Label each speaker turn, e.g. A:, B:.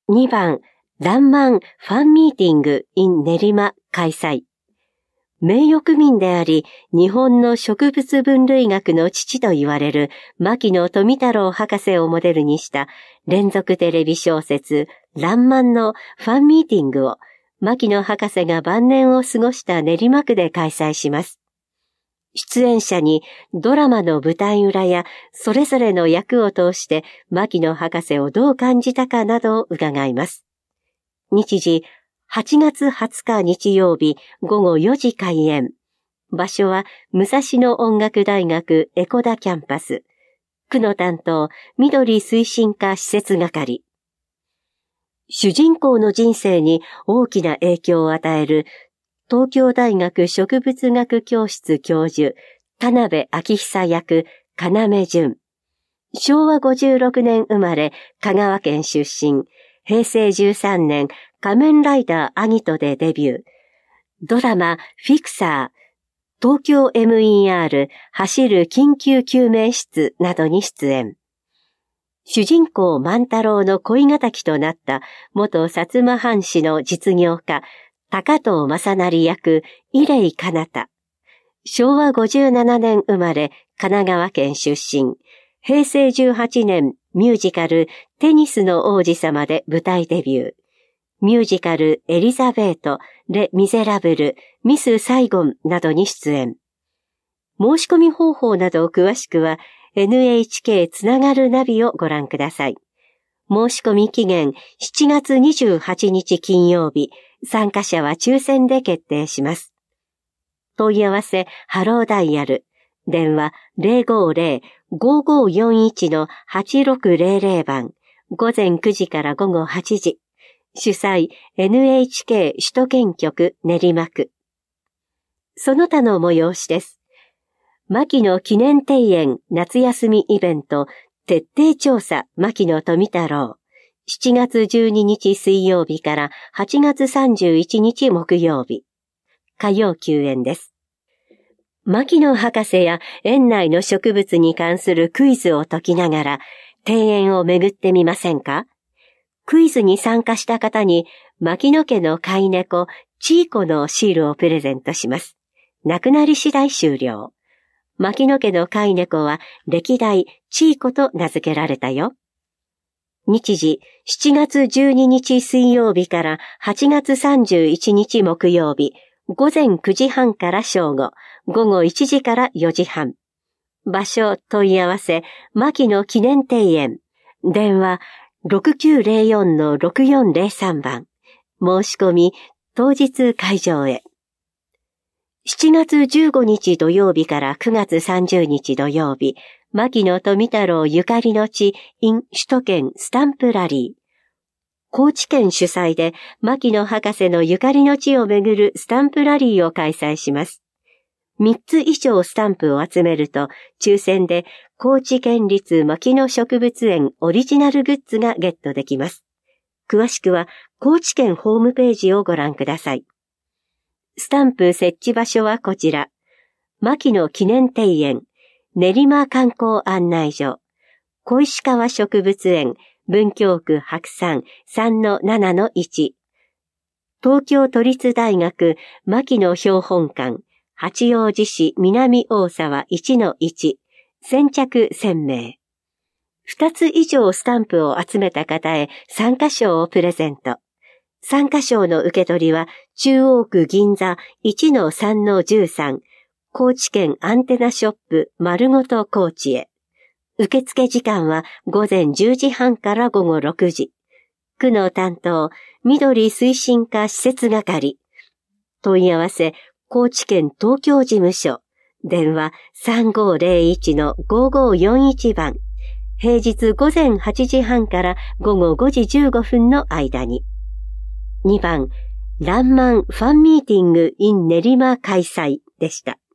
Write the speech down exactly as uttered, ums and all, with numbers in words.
A: にばん、らんまんファンミーティング in 練馬開催。名誉区民であり、日本の植物分類学の父と言われる牧野富太郎博士をモデルにした連続テレビ小説らんまんのファンミーティングを牧野博士が晩年を過ごした練馬区で開催します。出演者にドラマの舞台裏やそれぞれの役を通して牧野博士をどう感じたかなどを伺います。日時はちがつはつか日曜日ごごよじ開演。場所は武蔵野音楽大学江古田キャンパス。区の担当、緑推進課施設係。主人公の人生に大きな影響を与える東京大学植物学教室教授、田辺昭久役、要潤。しょうわごじゅうろくねん生まれ、香川県出身。へいせいじゅうさんねん、仮面ライダーアギトでデビュー。ドラマ、フィクサー、東京 エムイーアール、走る緊急救命室などに出演。主人公万太郎の恋敵となった元薩摩藩士の実業家、高藤正成役、伊礼彼方。しょうわごじゅうななねん生まれ、神奈川県出身。へいせいじゅうはちねん、ミュージカル、テニスの王子様で舞台デビュー。ミュージカル、エリザベート、レ・ミゼラブル、ミス・サイゴンなどに出演。申し込み方法などを詳しくは、エヌエイチケー つながるナビをご覧ください。申し込み期限しちがつにじゅうはちにち金曜日、参加者は抽選で決定します。問い合わせ、ハローダイヤル。電話 ゼロごゼロ ごごよんいち はちろくゼロゼロ 番。午前くじから午後はちじ。主催 エヌエイチケー 首都圏局練馬区。その他の催しです。牧野記念庭園夏休みイベント徹底調査牧野富太郎。しちがつじゅうににち水曜日からはちがつさんじゅういちにち木曜日。火曜休園です。牧野博士や園内の植物に関するクイズを解きながら庭園を巡ってみませんか？クイズに参加した方に牧野家の飼い猫チーコのシールをプレゼントします。なくなり次第終了。牧野家の飼い猫は歴代チーコと名付けられたよ。日時しちがつじゅうににち水曜日からはちがつさんじゅういちにち木曜日、午前くじはんから正午、午後いちじからよじはん。場所問い合わせ、牧野記念庭園。電話ろくきゅうゼロよんのろくよんゼロさん 番。申し込み、当日会場へ。しちがつじゅうごにち土曜日からくがつさんじゅうにち土曜日、牧野富太郎ゆかりの地 in 首都圏スタンプラリー。高知県主催で牧野博士のゆかりの地をめぐるスタンプラリーを開催します。みっつ以上スタンプを集めると、抽選で高知県立牧野植物園オリジナルグッズがゲットできます。詳しくは高知県ホームページをご覧ください。スタンプ設置場所はこちら。牧野記念庭園、練馬観光案内所、小石川植物園、文京区白山 さんのななのいち、東京都立大学牧野標本館、八王子市南大沢 いちのいち、先着せんめい。ふたつ以上スタンプを集めた方へ参加賞をプレゼント。参加賞の受け取りは中央区銀座 いちのさんのじゅうさん、高知県アンテナショップ丸ごと高知へ。受付時間は午前じゅうじはんから午後ろくじ。区の担当、緑推進課施設係。問い合わせ、高知県東京事務所。電話さんごゼロいちのごごよんいち 番。平日午前はちじはんから午後ごじじゅうごふんの間に。にばん、らんまんファンミーティング in 練馬開催でした。